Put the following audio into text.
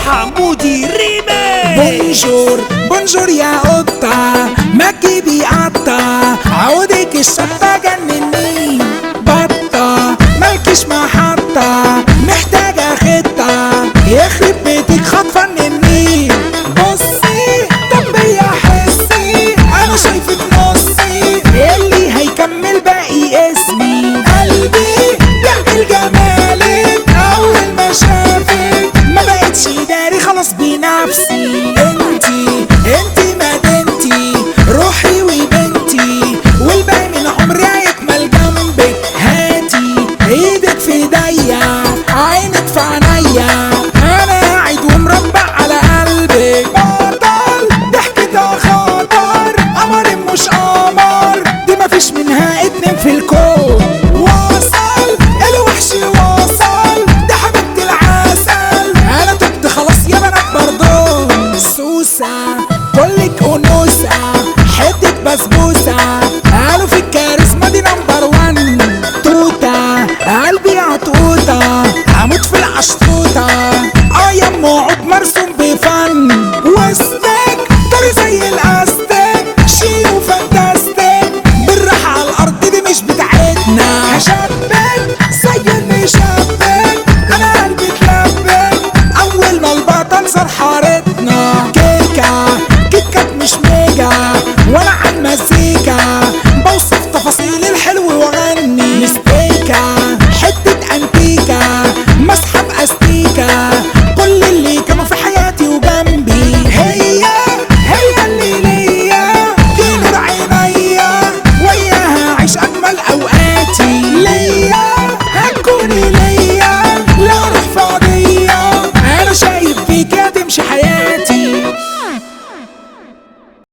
حمودي ريمي. بونجور بونجور يا قطة، ما تجيبي قطة، عودك الشطة جنني، بطة مالكيش محطة، محتاجة خطة، يخرب بيتك خطفة مني. بصي طب يا حسي، أنا شايفك نصي، اللي هيكمل باقي اسمي. قلبي جميل جمالك، أول ما شافك ما بقتش داري خلاص بنفسي. انتي مدينتي، روحي وبنتي، والباقي من عمري هيكمل جنبك. هاتي ايدك في ايديا، عينك في عينيا، انا قاعد ومربع على قلبك. بطل ضحكتها خطر، قمر مش قمر، دي مفيش منها اتنين في الكون. وصل الوحش وصل، ده حبيبتي العسل، انا تبت خلاص يا بنات بردون. سوسة كلك انوثة، حتة بسبوسة، قالوا في الكاريزما دي نمبر 1. توتة قلبي عطوطة، هموت في العشطوطة، يا ام عود مرسوم بفن. وسطك طري زي الاستك، شيك وفانتاستيك، بالراحة على الارض دي مش بتاعتنا. هشبك زي المشبك، انا قلبي اتلبك اول ما البطل صار حارتنا. كيكة كيت كات مش ميجا، ولا عالمزيكا،